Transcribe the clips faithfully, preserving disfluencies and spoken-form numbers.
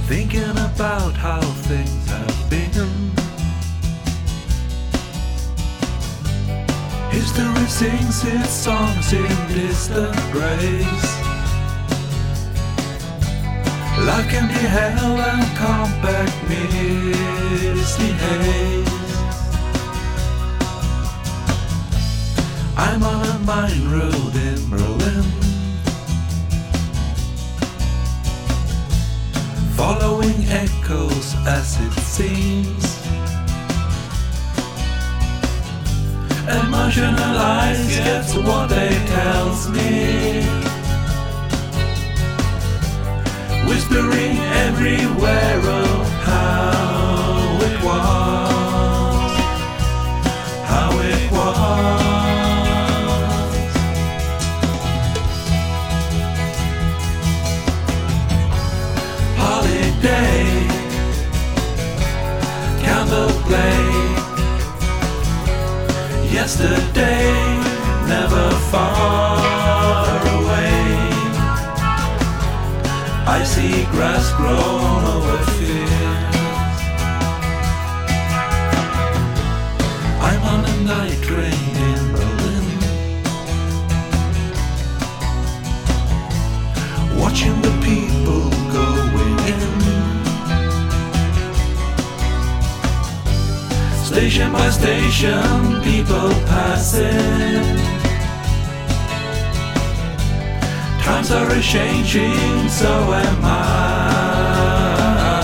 thinking about how things have been. History sings its songs in distant grace. Life can be hell and compact misty haze. I'm on a mine road in Berlin, following echoes as it seems. Emotionalized gets what they tells me, whispering everywhere of how it was, how it was. Holiday, candle play, yesterday, never far away. I see grass grown over fields. I'm on a night train in Berlin, watching the people going in. Station by station, people passing. Times are a-changing, so am I.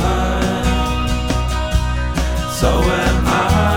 So am I.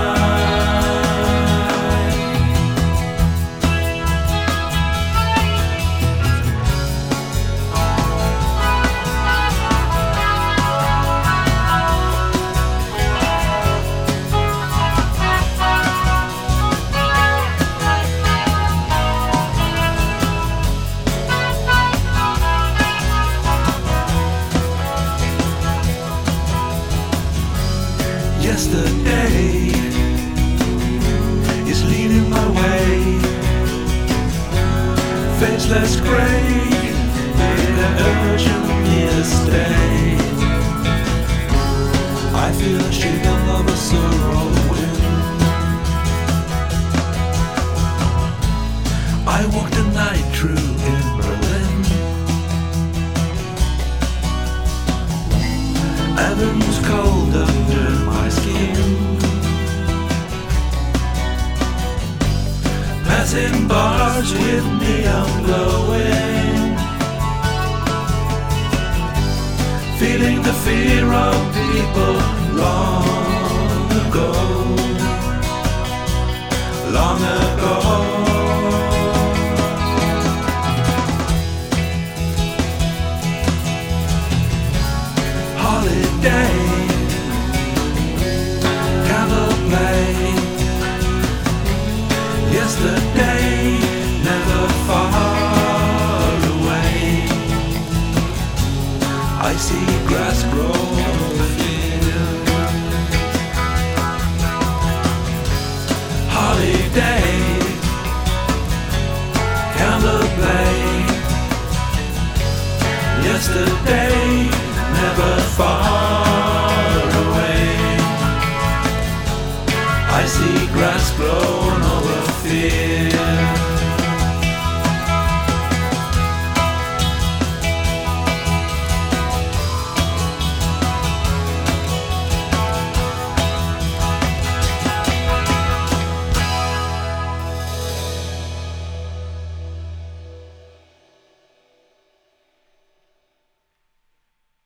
Yesterday is leading my way, faceless grey, they're urging me to stay. I feel a shaking of a sorrow wind. I walk the night through in Berlin, avenues cold under my skin, passing bars with neon glowing, feeling the fear of people long ago, long ago. Holiday, candle play, yesterday, never far away. I see grass grow on the field. Holiday, candle play, yesterday, never far away. I see grass grown over fields.